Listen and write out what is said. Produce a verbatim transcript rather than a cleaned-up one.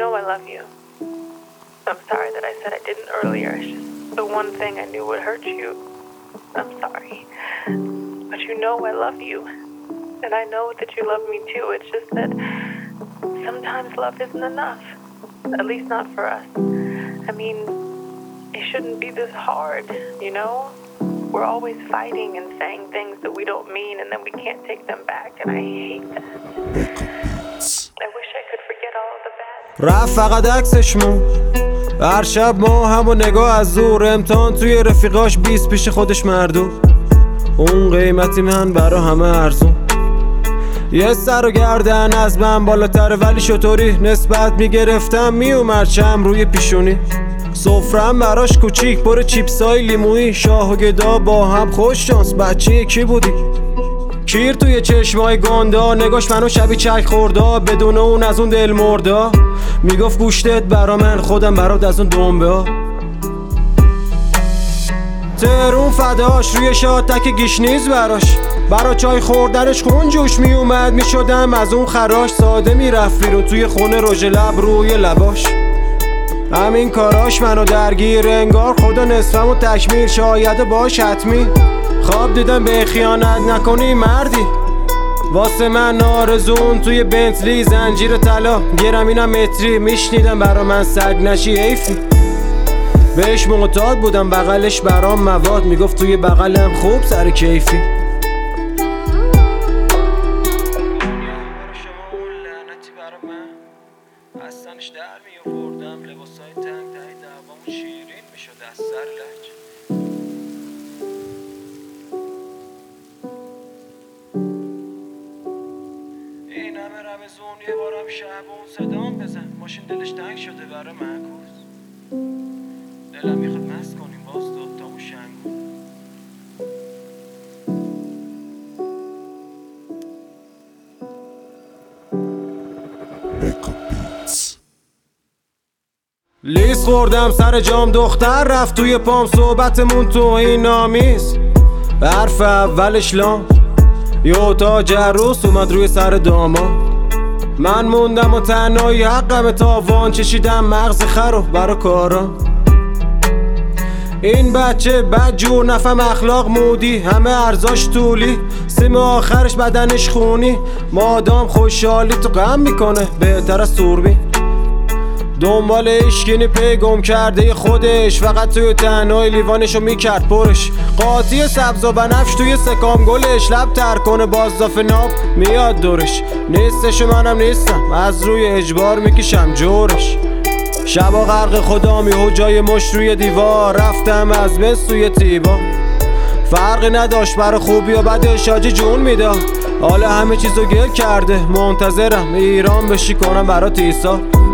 know I love you. I'm sorry that I said I didn't earlier. It's just the one thing I knew would hurt you. I'm sorry. But you know I love you. And I know that you love me too. It's just that sometimes love isn't enough. At least not for us. I mean, it shouldn't be this hard, you know? We're always fighting and saying things that we don't mean, and then we can't take them back, and I hate that. I wish I could forget all of the bad. رفت فقط عکسشمون هر شب ما همو نگاه از دور، امتحان توی رفیقاش بیست پیش خودش مردم. اون قیمتی من برا همه ارزون، یه سر و گردن از من بالاتره ولی شطوری نسبت میگرفتم میومد چم روی پیشونی. سفرم براش کوچیک پر چیپسای لیمویی، شاه و گدا با هم خوش شانس. بچه کی بودی؟ کیر توی چشمای گندا، نگاش منو شبی چک خوردا، بدون اون از اون دل مردا. میگفت گوشتت برا من، خودم برات از اون دنبه ها. ترون فداش روی شاتک گیشنیز براش، برا چای خوردنش خون جوش میومد. میشدم از اون خراش، ساده میرفت بیرون توی خونه رژ لب روی لباش. همین کاراش منو درگیر، انگار خدا نصفمو تکمیل شاید باش حتمی. خواب دیدم به خیانت نکنی مردی، واسه من آرزون توی بنتلی زنجیر طلا. گیرم اینم متری میشنیدم برا من سگ نشی ایفی. بهش معتاد بودم بغلش برام مواد، میگفت توی بغلم خوب سر کیفی. هستنش در می آوردم، لباسای تنگ تایی دعوامون شیرین می شد از سر لج. این همه رمزون یه بارم شعبون صدام بزن، ماشین دلش تنگ شده برای معکوس. دلم میخواد مست کنیم باز دوتامون شنگون. لیس خوردم سر جام، دختر رفت توی پام، صحبتمون تو این آمیز. حرف اولش لام، یه تاج عروس اومد روی سر داما. من موندم و تنهایی حقم تاوان، چشیدم مغز خرو برا کارا. این بچه بدجور نفهم اخلاق مودی، همه ارزاش طولی، سیم آخرش بدنش خونی. مادام خوشحالی تو غم میکنه بهتر از توربین. دنبال اشکینی پی گم کرده خودش، فقط توی تنهای لیوانشو میکرد پرش. قاطی سبز و بنفش توی سکام گلش، لب تر کنه بازداف ناب میاد دورش. نیستش و منم نیستم، از روی اجبار میکشم جورش. شبا غرق خدا میهو جای مش روی دیوار، رفتم از بس توی تیبا. فرقی نداشت برا خوبی و بدش حاجی جون میداد. حالا همه چیزو گل کرده، منتظرم ایران بشی کنم برا تیسا.